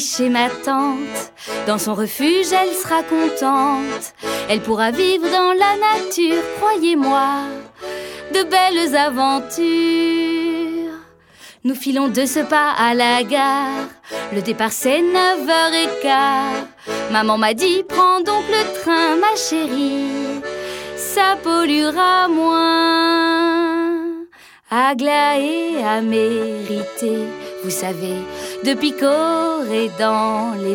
Chez ma tante, dans son refuge, elle sera contente. Elle pourra vivre dans la nature, croyez-moi, de belles aventures. Nous filons de ce pas à la gare. Le départ c'est 9h15. Maman m'a dit, prends donc le train, ma chérie, ça polluera moins. Aglaé a mérité, vous savez, de picorer dans les